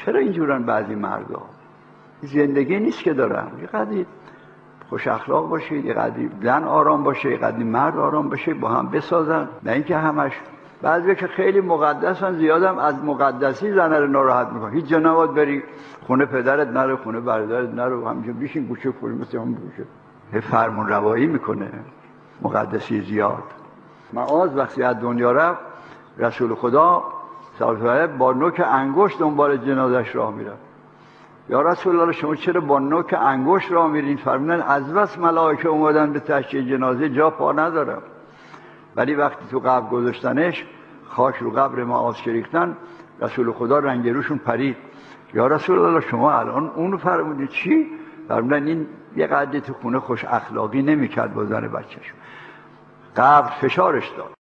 چرا اینجورن بعضی مردا؟ زندگی نیست که دارن. یه قدری خوش اخلاق باشید، یه قدری زن آرام باشه، یه قدری مرد آرام باشه، با هم بسازن. نه اینکه همش بعضی که خیلی مقدسن زیادم از مقدسی زنه رو ناراحت میکنه. هیچ جا نباید بری، خونه پدرت نرو، خونه برادرت نرو، همینجا بشین گوشه فوری مثل هم گوشه. فرمون روایی میکنه مقدسی زیاد. معاذ وقتی از دنیا رفت، رسول خدا صلی الله علیه و با نوک انگشت دنبال جنازش راه میرفت. یا رسول الله شما چرا با نوک انگشت راه میرین؟ فرمودن از بس ملائکه اومدن به تشییع جنازه جا پا ندارم. ولی وقتی تو قبر گذاشتنش، خاک رو قبر معاذ ریختن، رسول خدا رنگ روشون پرید. یا رسول الله شما الان اونو فرمودید چی؟ فرمودن این یه قدری تو خونه خوش اخلاقی نمیکرد با زن بچه‌ش. قبر فشارش داد.